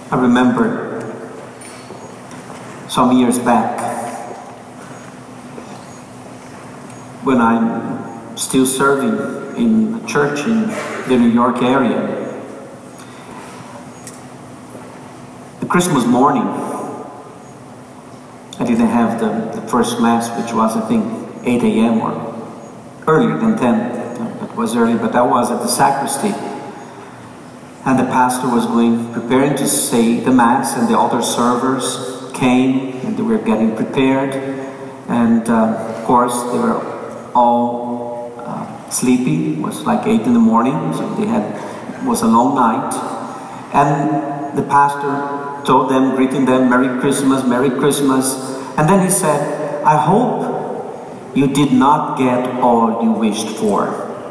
I remember some years back when I'm still serving in a church in the New York area. The Christmas morning, I didn't have the first Mass, which was, I think, 8 a.m. or earlier than 10. It was early, but I was at the sacristy. And the pastor was preparing to say the Mass, and the altar servers came, and they were getting prepared. And of course, they were all sleepy. It was like 8 in the morning, so it was a long night. And the pastor told them, greeting them, Merry Christmas, Merry Christmas. And then he said, I hope you did not get all you wished for.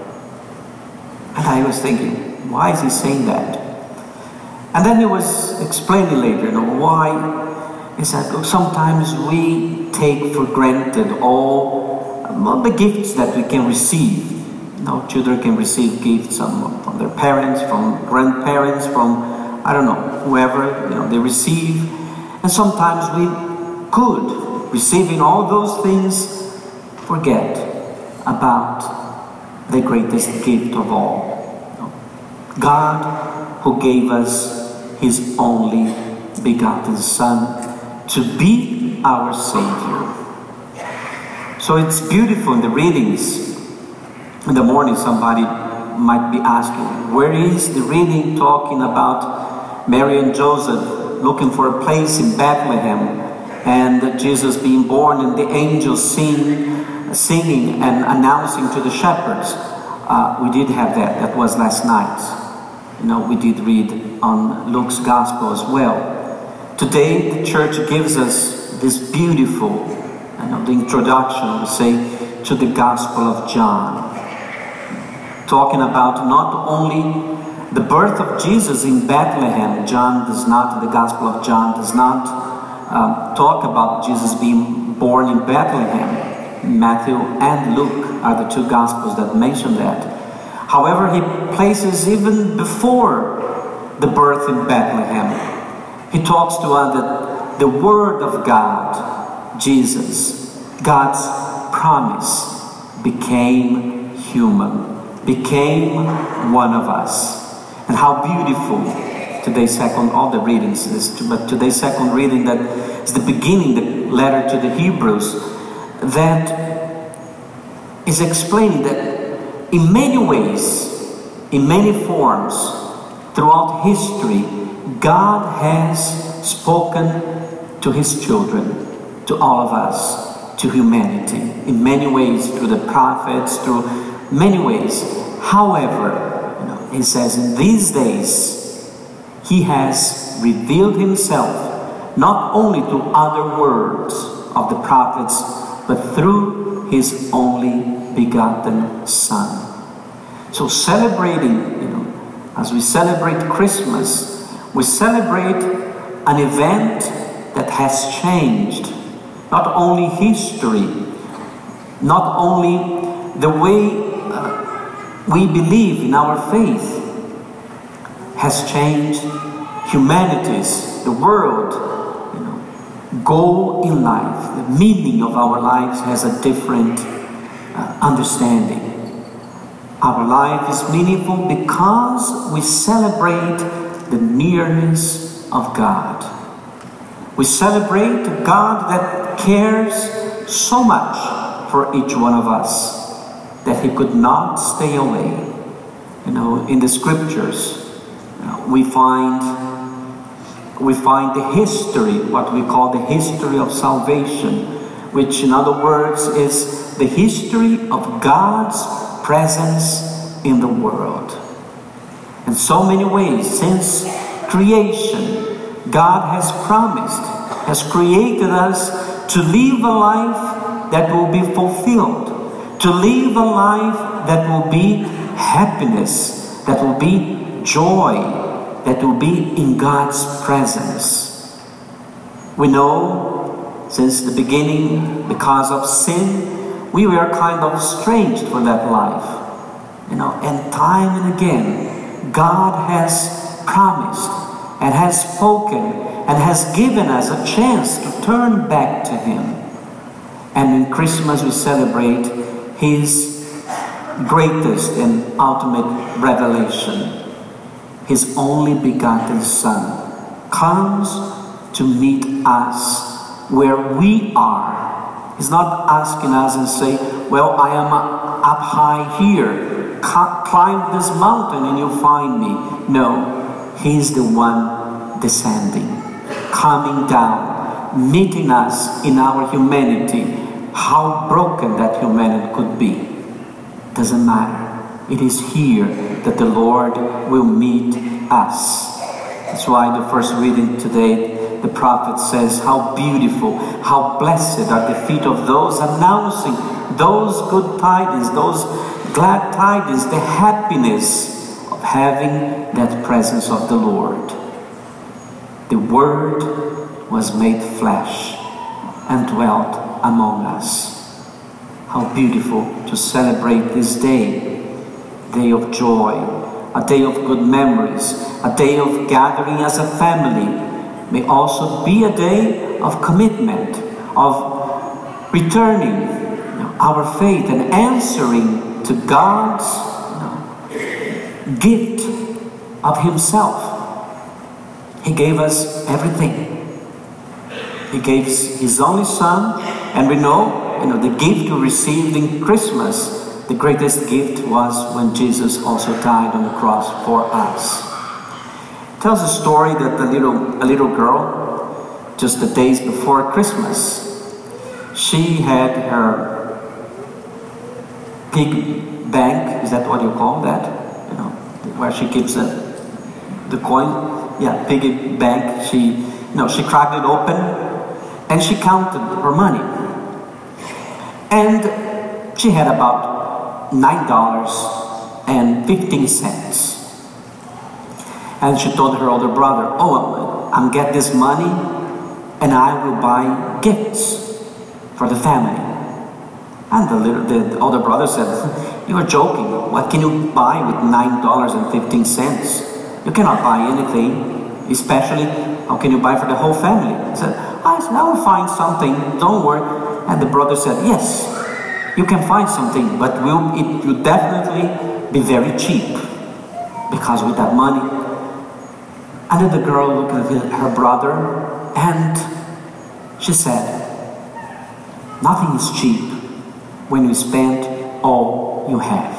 And I was thinking, why is he saying that? And then he was explaining later, why. He said, look, sometimes we take for granted all the gifts that we can receive. Children can receive gifts from their parents, from grandparents, from I don't know, whoever they receive. And sometimes we could, receiving all those things, forget about the greatest gift of all. God, who gave us His only begotten Son to be our Savior. So it's beautiful in the readings. In the morning somebody might be asking, where is the reading talking about Mary and Joseph looking for a place in Bethlehem, and Jesus being born, and the angels singing and announcing to the shepherds? We did have that. That was last night. We did read on Luke's Gospel as well. Today, the church gives us this beautiful, the introduction, we say, to the Gospel of John, talking about not only the birth of Jesus in Bethlehem. The Gospel of John does not talk about Jesus being born in Bethlehem. Matthew and Luke are the two Gospels that mention that. However, he places even before the birth in Bethlehem. He talks to us that the Word of God, Jesus, God's promise, became human, became one of us. And how beautiful today's all the readings is, but today's second reading, that is the beginning, the letter to the Hebrews, that is explaining that in many ways, in many forms, throughout history, God has spoken to His children, to all of us, to humanity, in many ways, through the prophets, through many ways. However, He says, in these days, He has revealed Himself not only to other words of the prophets, but through His only begotten Son. So celebrating, as we celebrate Christmas, we celebrate an event that has changed not only history, not only the way we believe in our faith, has changed humanity's, the world, goal in life. The meaning of our lives has a different understanding. Our life is meaningful because we celebrate the nearness of God. We celebrate a God that cares so much for each one of us that He could not stay away. In the scriptures, we find the history, what we call the history of salvation, which in other words is the history of God's presence in the world. In so many ways, since creation, God has promised, has created us to live a life that will be fulfilled, to live a life that will be happiness, that will be joy, that will be in God's presence. We know since the beginning, because of sin, we were kind of estranged from that life. And time and again, God has promised and has spoken and has given us a chance to turn back to Him. And in Christmas we celebrate His greatest and ultimate revelation. His only begotten Son comes to meet us where we are. He's not asking us and say, well, I am up high here. Climb this mountain and you'll find me. No, He's the one descending, coming down, meeting us in our humanity. How broken that humanity could be. Doesn't matter. It is here that the Lord will meet us. That's why the first reading today, the prophet says, how beautiful, how blessed are the feet of those announcing those good tidings, those glad tidings, the happiness of having that presence of the Lord. The Word was made flesh and dwelt among us. How beautiful to celebrate this day of joy, a day of good memories, a day of gathering as a family. May also be a day of commitment, of returning our faith and answering to God's gift of Himself. He gave us everything. He gave His only Son, and we know, the gift we received in Christmas, the greatest gift was when Jesus also died on the cross for us. It tells a story that a little girl, just the days before Christmas, she had her pig bank. Is that what you call that? Where she keeps the coin. Yeah, piggy bank. She cracked it open and she counted her money. And she had about $9.15. And she told her older brother, oh, I'm getting this money and I will buy gifts for the family. And the older brother said, you are joking. What can you buy with $9.15? You cannot buy anything, especially how can you buy for the whole family? He said, I will find something, don't worry. And the brother said, yes, you can find something, but it will definitely be very cheap, because with that money. And then the girl looked at her brother and she said, nothing is cheap when you spend all you have.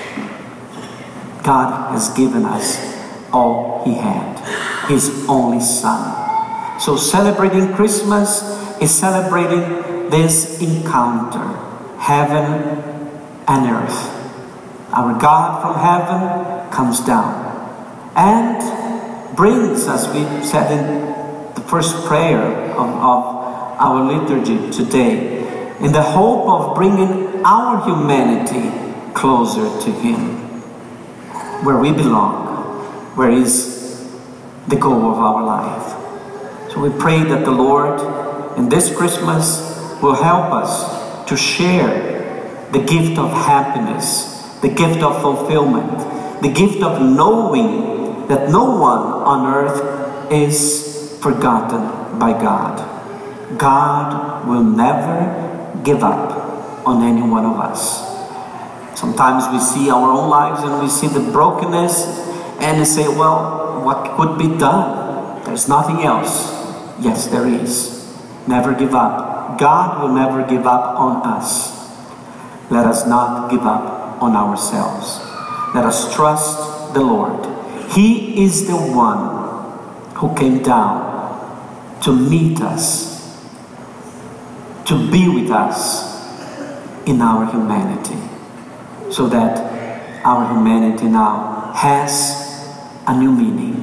God has given us all He had, His only Son. So celebrating Christmas is celebrating this encounter, heaven and earth. Our God from heaven comes down and brings, as we said in the first prayer of our liturgy today, in the hope of bringing our humanity closer to Him, where we belong, where is the goal of our life. So we pray that the Lord in this Christmas will help us to share the gift of happiness, the gift of fulfillment, the gift of knowing that no one on earth is forgotten by God. God will never give up on any one of us. Sometimes we see our own lives and we see the brokenness and we say, well, what could be done? There's nothing else. Yes, there is. Never give up. God will never give up on us. Let us not give up on ourselves. Let us trust the Lord. He is the one who came down to meet us, to be with us in our humanity, so that our humanity now has a new meaning.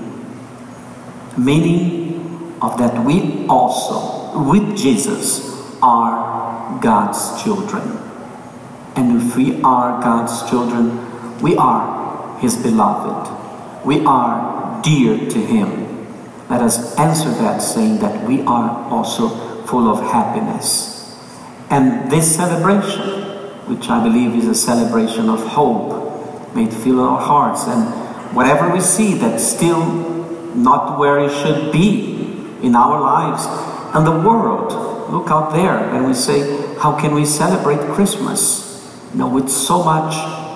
Meaning of that we also, with Jesus, are God's children. And if we are God's children, we are His beloved. We are dear to Him. Let us answer that saying that we are also full of happiness. And this celebration, which I believe is a celebration of hope, may it fill our hearts. And whatever we see that still not where it should be in our lives. And the world, look out there, and we say, how can we celebrate Christmas? With so much,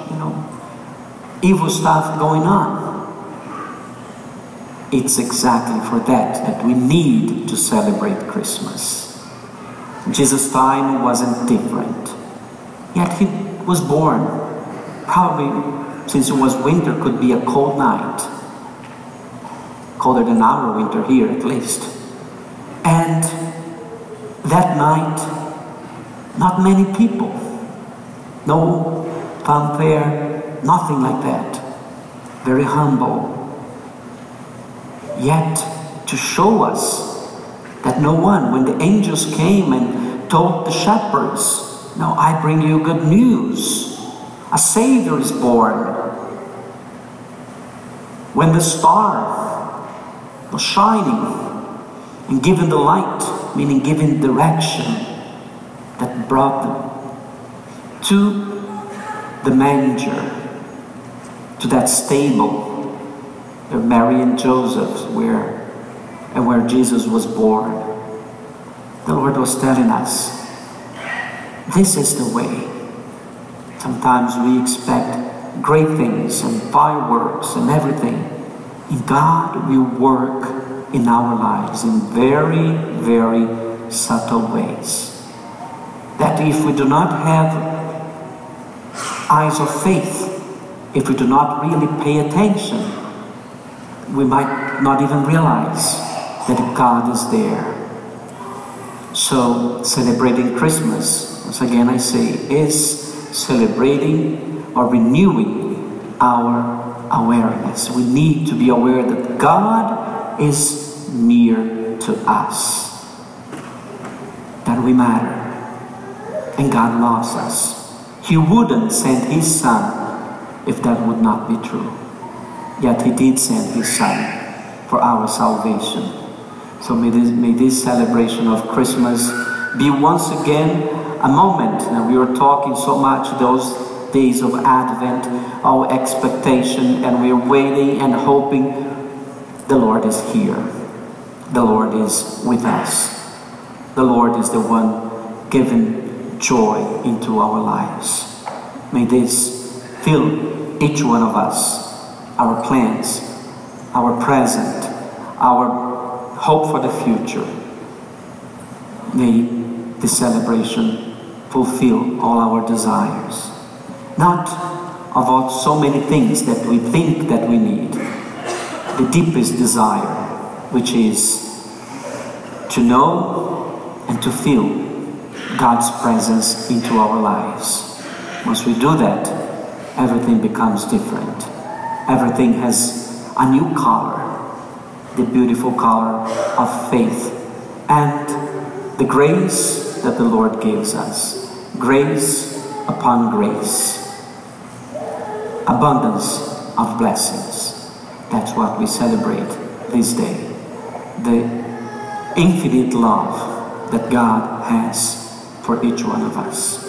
evil stuff going on. It's exactly for that we need to celebrate Christmas. Jesus' time wasn't different. Yet he was born. Probably, since it was winter, could be a cold night. Colder than our winter here, at least. And that night, not many people. No fanfare, nothing like that. Very humble. Yet, to show us that no one, when the angels came and told the shepherds, "Now I bring you good news. A Savior is born." When the star was shining and giving the light, meaning giving direction, that brought them to the manger, to that stable where Mary and Joseph were, and where Jesus was born. The Lord was telling us, this is the way. Sometimes we expect great things and fireworks and everything. And God will work in our lives in very, very subtle ways. That if we do not have eyes of faith, if we do not really pay attention, we might not even realize that God is there. So, celebrating Christmas, once again I say, is celebrating or renewing our awareness. We need to be aware that God is near to us, that we matter, and God loves us. He wouldn't send His Son if that would not be true. Yet He did send His Son for our salvation. So may this celebration of Christmas be once again a moment. Now, we were talking so much those days of Advent, our expectation, and we are waiting and hoping. The Lord is here. The Lord is with us. The Lord is the one giving joy into our lives. May this fill each one of us, our plans, our present, our hope for the future. May this celebration fulfill all our desires. Not about so many things that we think that we need. The deepest desire, which is to know and to feel God's presence into our lives. Once we do that, everything becomes different. Everything has a new color, the beautiful color of faith and the grace that the Lord gives us. Grace upon grace. Abundance of blessings. That's what we celebrate this day. The infinite love that God has for each one of us.